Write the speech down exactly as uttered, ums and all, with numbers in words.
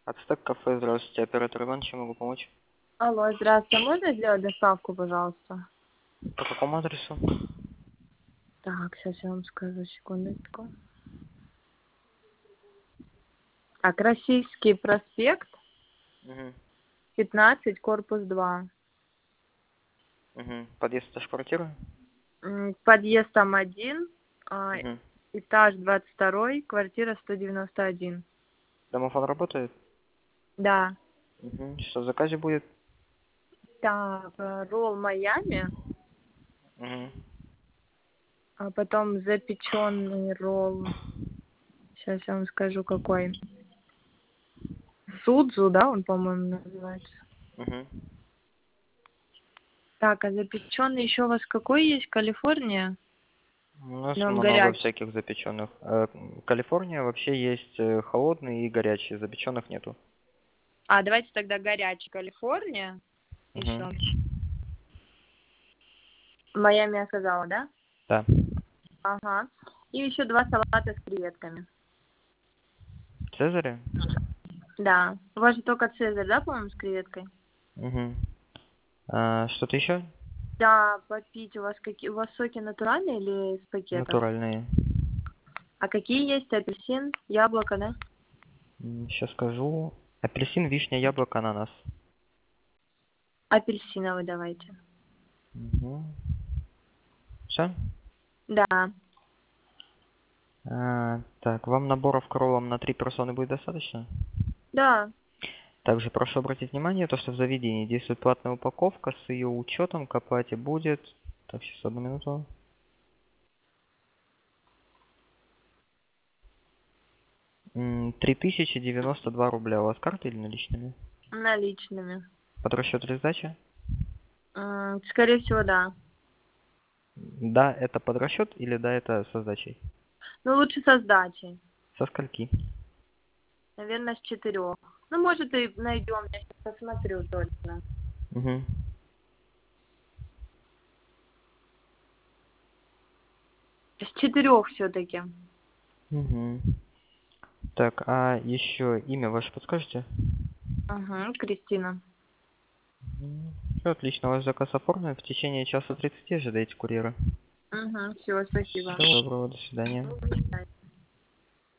Ацтек кафе, здравствуйте, оператор Иван, чем могу помочь? Алло, здравствуйте. Можно сделать доставку, пожалуйста? По какому адресу? Так, сейчас я вам скажу, секундочку. Так, Российский проспект, Угу. пятнадцать, корпус два. Угу. Подъезд до квартиры? М, Подъезд там один, а, Угу. этаж двадцать второй, квартира сто девяносто один. Домофон работает? Да. Угу. Что в заказе будет? Так, э, ролл Майами, Угу. а потом запеченный ролл. Сейчас я вам скажу, какой. Судзу, да, он, по-моему, называется. Угу. Так, а запеченный еще у вас какой есть? Калифорния? У нас Или он много горячий? всяких запеченных. Э, Калифорния вообще есть э, холодный и горячий, запеченных нету. А, давайте тогда горячий Калифорния Угу. еще. Майами я сказала, да? Да. Ага. И еще два салата с креветками. Цезаря? Да. У вас же только Цезарь, да, по-моему, с креветкой? Угу. А, что-то еще? Да, попить у вас какие? У вас соки натуральные или из пакетов? Натуральные. А какие есть? Апельсин, яблоко, да? Сейчас скажу. Апельсин, вишня, яблоко, ананас. Апельсиновый давайте. Угу. Все? Да. А, так, вам наборов кроллом на три персоны будет достаточно? Да. Также прошу обратить внимание, то, что в заведении действует платная упаковка, с ее учетом к оплате будет... Так, сейчас, одну минуту. три тысячи девяносто два рубля. У вас карты или наличными? Наличными. Под расчет или сдача? М, Скорее всего, да. Да, это под расчет или да, это со сдачей? Ну, лучше со сдачей. Со скольки? Наверное, с четырех. Ну, может, и найдем. Я сейчас посмотрю точно. Угу. С четырех все-таки. Угу. Так, а еще имя ваше подскажете? Угу, Кристина. Все отлично, ваш заказ оформлен. В течение часа тридцати ожидайте курьера. Угу, все, спасибо. Всего доброго, до свидания. До свидания.